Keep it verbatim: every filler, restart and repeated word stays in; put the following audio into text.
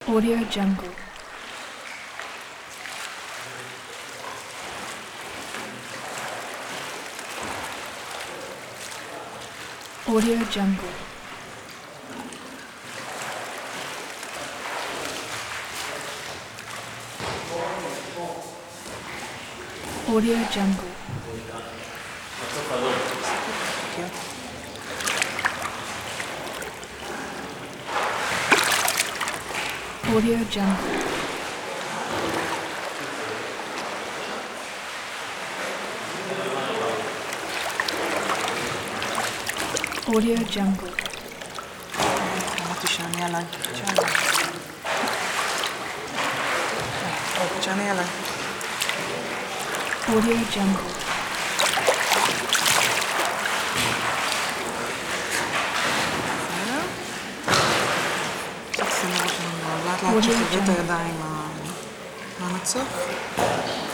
Audio Jungle. Audio Jungle. Audio Jungle. Audio Jungle. Audio Jungle. אמרתי שאני עליי. שאני. שאני עליי. Audio Jungle. בסדר? צריך שימו ראש לנו לאט לאט שתביא את הידיים מהמצוף.